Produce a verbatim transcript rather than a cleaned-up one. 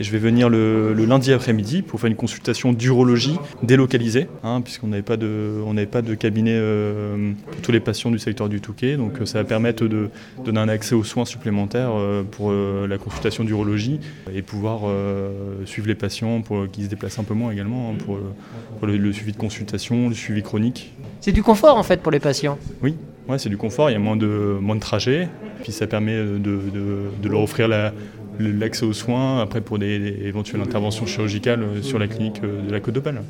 Je vais venir le, le lundi après-midi pour faire une consultation d'urologie délocalisée, hein, puisqu'on n'avait pas de, on n'avait pas de cabinet euh, pour tous les patients du secteur du Touquet. Donc ça va permettre de donner un accès aux soins supplémentaires euh, pour euh, la consultation d'urologie et pouvoir euh, suivre les patients pour qu'ils se déplacent un peu moins également, hein, pour, pour le, le suivi de consultation, le suivi chronique. C'est du confort en fait pour les patients. Oui, ouais, c'est du confort, il y a moins de, moins de trajets, puis ça permet de, de, de leur offrir la, l'accès aux soins après pour des, des éventuelles interventions chirurgicales sur la clinique de la Côte d'Opale.